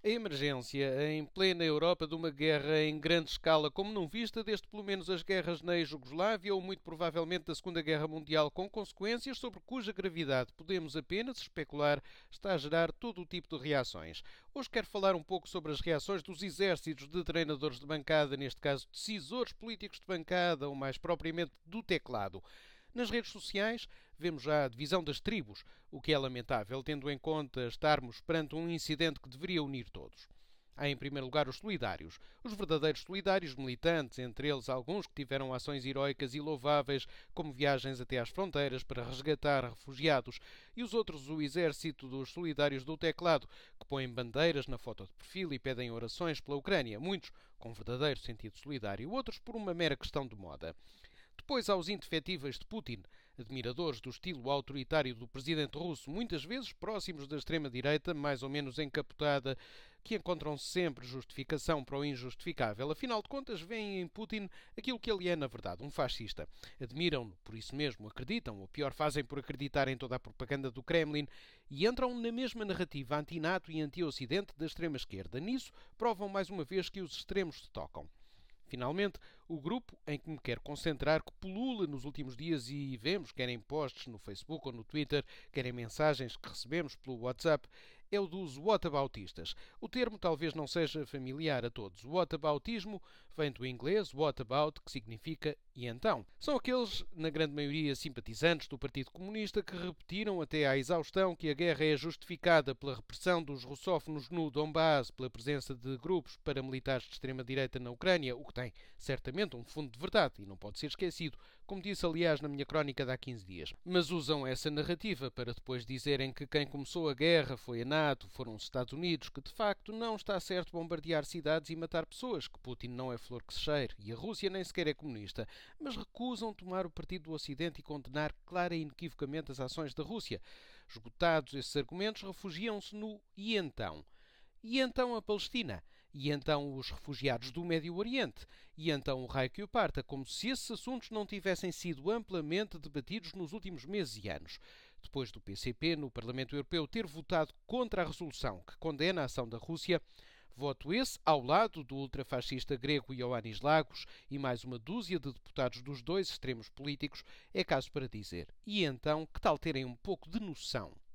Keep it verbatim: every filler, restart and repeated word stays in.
A emergência em plena Europa de uma guerra em grande escala como não vista desde pelo menos as guerras na Jugoslávia ou muito provavelmente da Segunda Guerra Mundial, com consequências sobre cuja gravidade podemos apenas especular, está a gerar todo o tipo de reações. Hoje quero falar um pouco sobre as reações dos exércitos de treinadores de bancada, neste caso decisores políticos de bancada ou mais propriamente do teclado. Nas redes sociais vemos já a divisão das tribos, o que é lamentável, tendo em conta estarmos perante um incidente que deveria unir todos. Há, em primeiro lugar, os solidários. Os verdadeiros solidários militantes, entre eles alguns que tiveram ações heroicas e louváveis, como viagens até às fronteiras para resgatar refugiados, e os outros, o exército dos solidários do teclado, que põem bandeiras na foto de perfil e pedem orações pela Ucrânia, muitos com verdadeiro sentido solidário, outros por uma mera questão de moda. Depois há os indefetíveis de Putin, admiradores do estilo autoritário do presidente russo, muitas vezes próximos da extrema-direita, mais ou menos encapotada, que encontram sempre justificação para o injustificável. Afinal de contas, veem em Putin aquilo que ele é, na verdade, um fascista. Admiram-no, por isso mesmo, acreditam, ou pior, fazem por acreditar em toda a propaganda do Kremlin e entram na mesma narrativa anti-NATO e anti-Ocidente da extrema-esquerda. Nisso, provam mais uma vez que os extremos se tocam. Finalmente, o grupo em que me quero concentrar, que pulula nos últimos dias e vemos, quer em posts no Facebook ou no Twitter, quer em mensagens que recebemos pelo WhatsApp, é o dos whataboutistas. O termo talvez não seja familiar a todos. O whataboutismo vem do inglês what about, que significa e então. São aqueles, na grande maioria, simpatizantes do Partido Comunista que repetiram até à exaustão que a guerra é justificada pela repressão dos russófonos no Donbass, pela presença de grupos paramilitares de extrema-direita na Ucrânia, o que tem certamente um fundo de verdade e não pode ser esquecido, como disse aliás na minha crónica de há quinze dias. Mas usam essa narrativa para depois dizerem que quem começou a guerra foi a NATO, foram os Estados Unidos, que de facto não está certo bombardear cidades e matar pessoas, que Putin não é flor que se cheire e a Rússia nem sequer é comunista, mas recusam tomar o partido do Ocidente e condenar clara e inequivocamente as ações da Rússia. Esgotados esses argumentos, refugiam-se no e então? E então a Palestina? E então os refugiados do Médio Oriente? E então o raio que o parta? Como se esses assuntos não tivessem sido amplamente debatidos nos últimos meses e anos. Depois do P C P, no Parlamento Europeu, ter votado contra a resolução que condena a ação da Rússia, voto esse ao lado do ultrafascista grego Ioannis Lagos e mais uma dúzia de deputados dos dois extremos políticos, é caso para dizer. E então, que tal terem um pouco de noção?